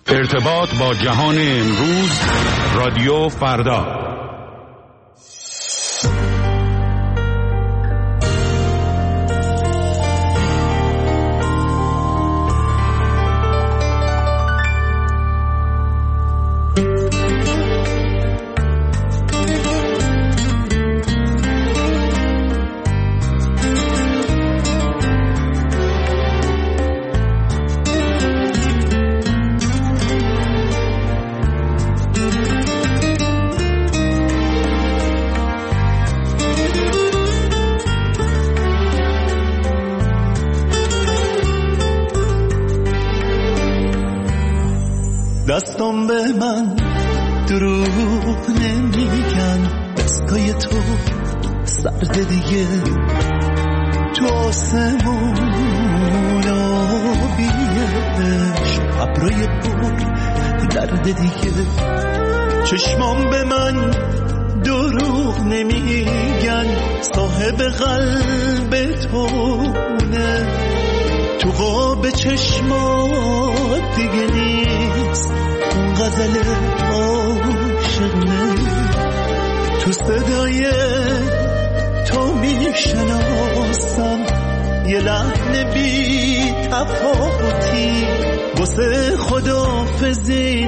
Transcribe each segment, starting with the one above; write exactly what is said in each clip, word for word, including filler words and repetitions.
ارتباط با جهان امروز، رادیو فردا. دستم به من دروغ نمیگن، دستای تو سرد دیگه، تو آسمون آبیش ابرای پر درد دیگه. چشمام به من دروغ نمیگن، صاحب قلب تونه، تو قاب چشمات دیگه نیست اون غزل عاشقونه. تو صدای تو میشناسم یه لحن بی تفاوتی، واسه خداحافظی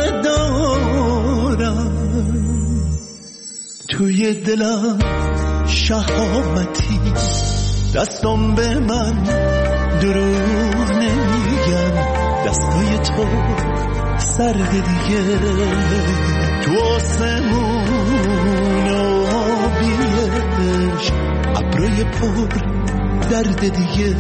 ندارم توی دلم شهامتی. دستم به من دروغ نمیگن، دستای تو سرد دیگه، تو آسمون آبیش ابرای پر درد دیگه.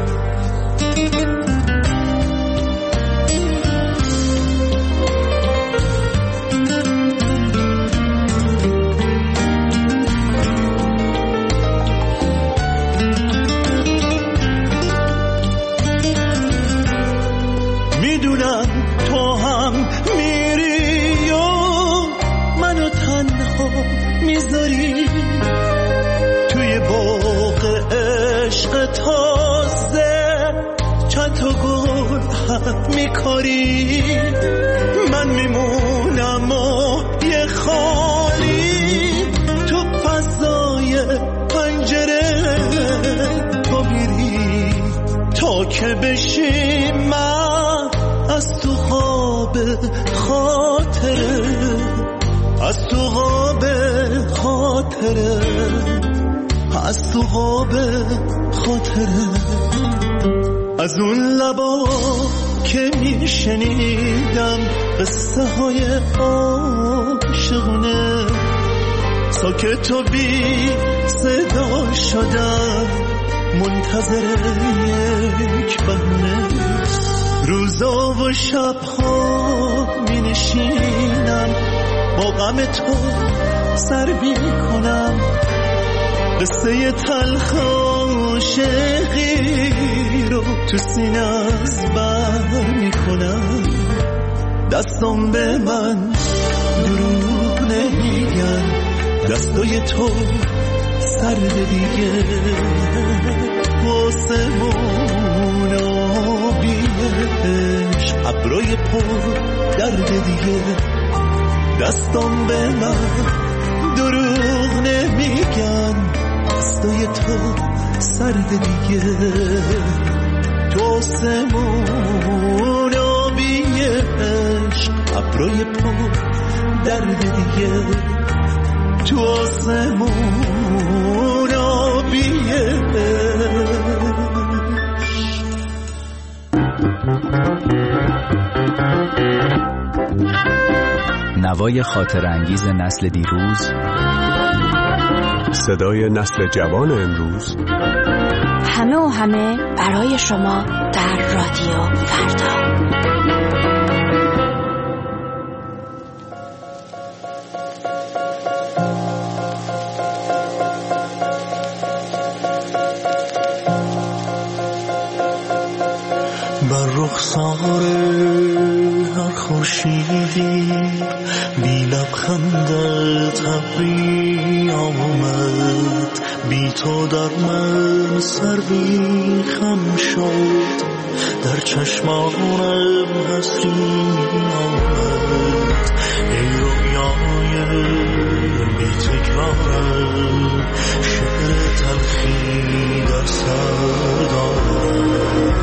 میدونم تو هم میری و منو تنها میذاری توی باغ عشق تازه، چند تا گل هم میکاری. من میمونم و یه خالی تو فضای پنجره، تو میری تا که بشی من از تو خواب خاطره، از تو خواب خاطره، از تو خواب خاطره. از اون لبا که میشنیدم قصه های عاشقونه، ساکت و بی صدا شدم منتظر یک بهونه. روزا و شبها می نشینم با غم تو سر بی کنم، قصه تلخ عاشقی رو تو سینه از بر می کنم. دستم به من دروغ نمیگن، دستای تو سرد دیگه، آسمون آبیش ابرای پر درد دیگه. دستم به من دروغ نمیگن، دستای تو سرد دیگه، تو آسمون آبیش ابرای پر درد دیگه، تو آسمون آبیش. نوای خاطر انگیز نسل دیروز، صدای نسل جوان امروز، همه و همه برای شما در رادیو فردا. بر رخسار هر خورشیدی بی لبخندت ابری آمد، بی تو در من سر بی خم شد، در چشمانم حسری آمد ای رویای بی تکرارم شعر تلخی در سر دارم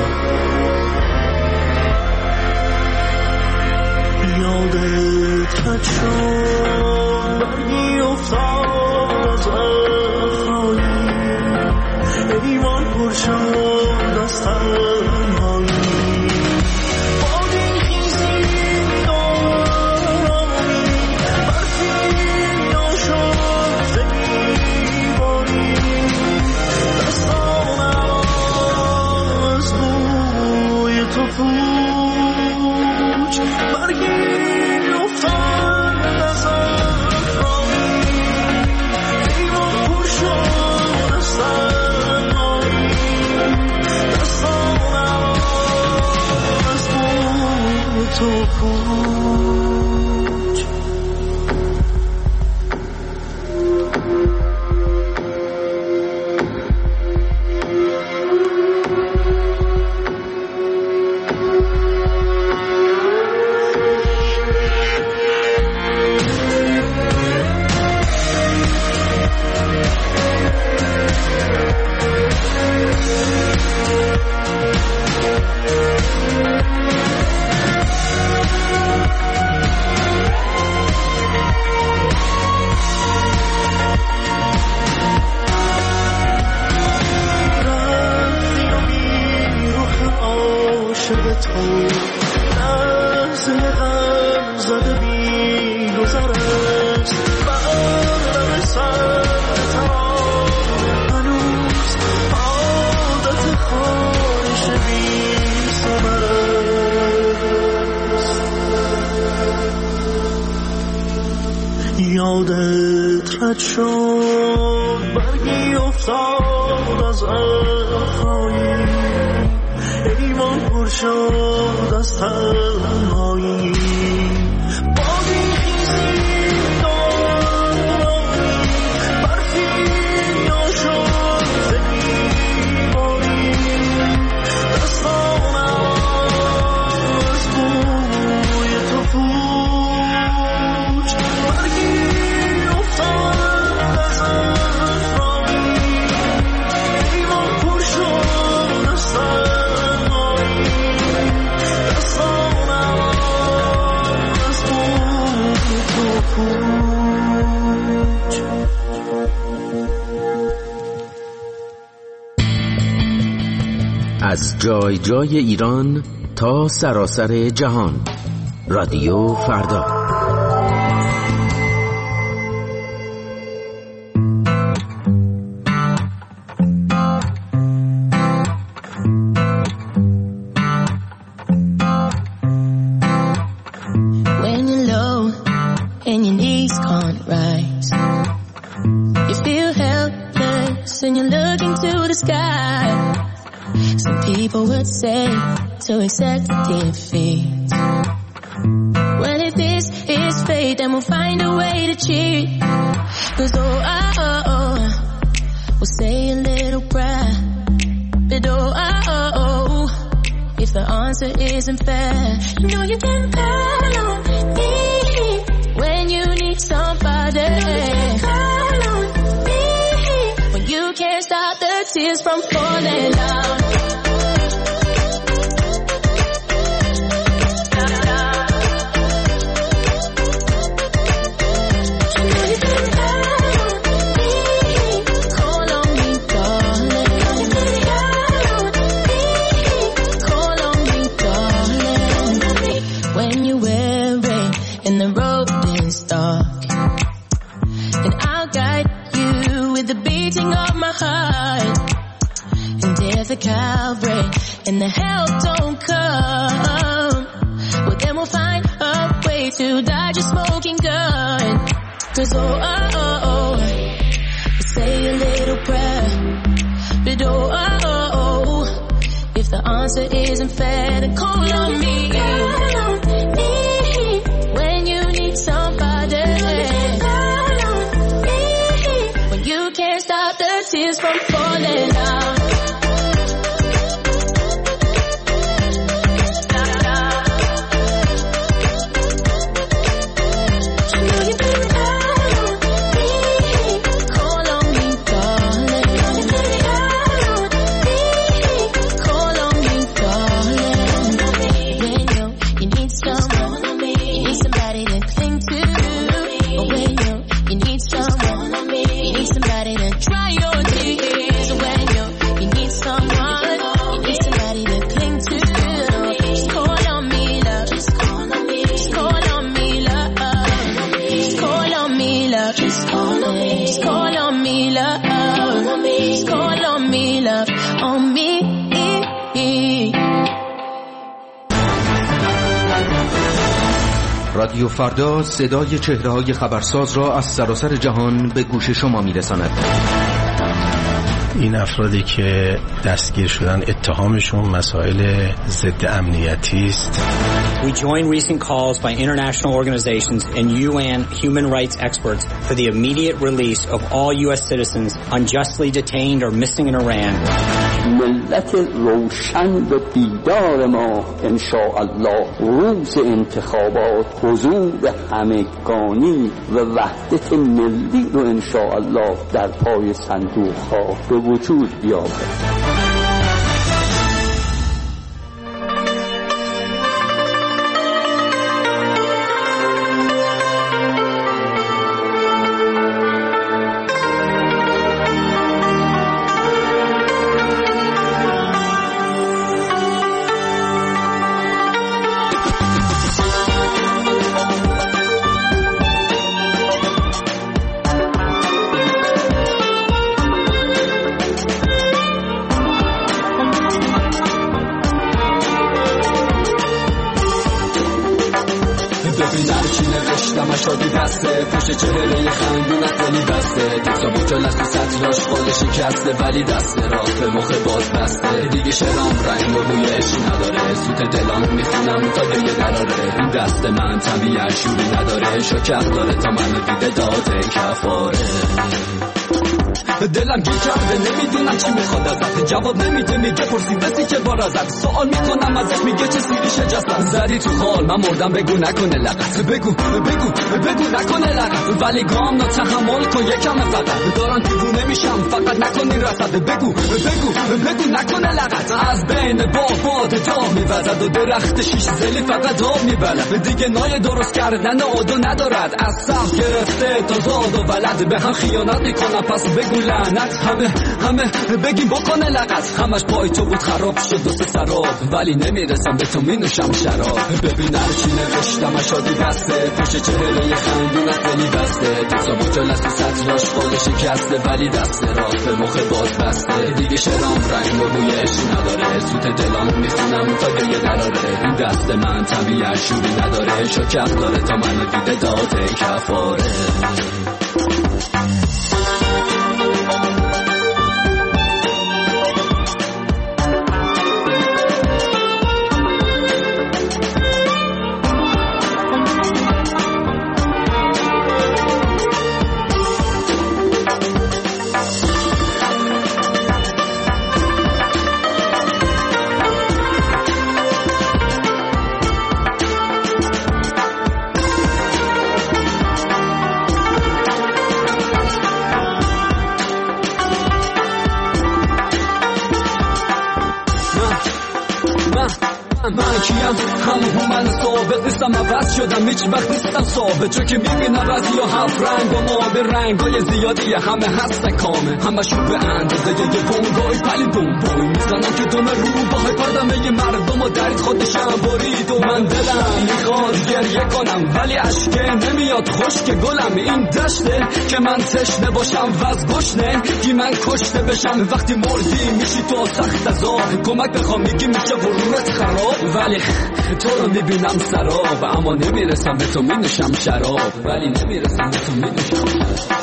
یادت رد شد برگی افتاد از افرایی ایمان پر شد از تنهایی بادی خیزی دارامی برفی ناشد زیباری دستانم از بوی تو پوچ برگی تو پوچ یادت رد شد برگی افتاد از افرایی ایمان پر شد از تنهایی بادی خیزی دارامی برفی ناشد زیباری دستانم از بوی تو پوچ برگی افتاد از افرایی ایمان پر شد از تنهایی دستانم از بوی تو پوچ از جای جای ایران تا سراسر جهان رادیو فردا. When you're low and your knees can't rise, you feel helpless and you're looking to the sky. Some people would say to accept defeat. Well, if this is fate, then we'll find a way to cheat. Cause oh, oh, oh, oh, we'll say a little prayer. But oh, oh, oh, oh, if the answer isn't fair, you know you can call on me when you need somebody. You know you can call on me when you can't stop the tears from falling down. The Calvary and the help don't come, well then we'll find a way to dodge a smoking gun. Cause oh, oh, oh, oh, we'll say a little prayer. But oh, oh, oh, oh, if the answer isn't fair, then call on me. Call on me when you need somebody. Call on me when you can't stop the tears from falling down. رادیو فردا صدای چهره‌های خبرساز را از سراسر جهان به گوش شما می‌رساند. این افرادی که دستگیر شدن اتهامشون مسائل ضد امنیتی است. We join recent calls by international organizations and U N human rights experts for the immediate release of all U S citizens unjustly detained or missing in Iran. ملت روشن به دیدار ما انشاءالله روز انتخابات حضور همگانی و وحدت ملی رو انشاءالله در پای صندوق ها به وجود بیاورد. شادی بسته پشت چهره خندونت دلی بسته تکسا بوچالست و سطراش خال شکسته ولی دست راست مخ باز بسته دیگه شرام رنگ و بویش نداره سوت دلان میخونم تا دیگه دراره این دست من طبیعه شوری نداره شکر داره تا منو دیده داده کفاره دلم گیر کرده نمیدونم چی میخواد ازت جواب نمیده میگه پرسیدستی که بار ازت سوال میکنم ازش میگه چه سیری شجستم زدی تو خال من مردم بگو نکنه لغت بگو بگو بگو نکنه لغت ولی گام نا تحمل کن یکم فقط دارن دیوونه میشم فقط نکنی رسد بگو بگو بگو نکنه لغت از بین باد باد جا میوزد و درخت شیش زلی فقط آب میبلد دیگه نای درست کردن عادو ندارد از صف گرفته تا زاد و ولد به هم خیانت میکنم پس بگو لعنت همه همه بگیم بکنه لغت همش پای تو بود خراب شد دو سه سراب ولی نمیرسم به تو مینوشم شراب ببین هر چی نوشتم شادی بسته پشت چهره خندونت دلی بسته تکسا بوچالست و سطراش خال شکسته ولی دست راست مخ باز بسته دیگه شرام رنگ و بویش نداره سوت دلان میخونم تا دیگه دراره این دست من طبیعه شوری نداره شکر داره تا منو دیده داده کفاره من کیم همون من ثابت نیستم عوض شدم هیچ وقت نیستم ثابت چون که میبینم از یا هفت رنگ و ما به رنگای زیادی همه هستن کامه همشون به اندازه یه بونگای پلی بوم بوی میزنم که دوم رو با های پردمه یه مردم و درید خودشم برید و من دلم میخواد گریه کنم ولی عشقه نمیاد خشک گلم این دشته که من تشنه باشم و از گشنه کی من کشته بشم وقتی مردی میشی تو سخت عذاب کمک بخوام میگی میشه غرورت خراب ولی تو رو میبینم سراب اما نمیرسم به تو مینوشم شراب ولی نمیرسم به تو مینوشم شراب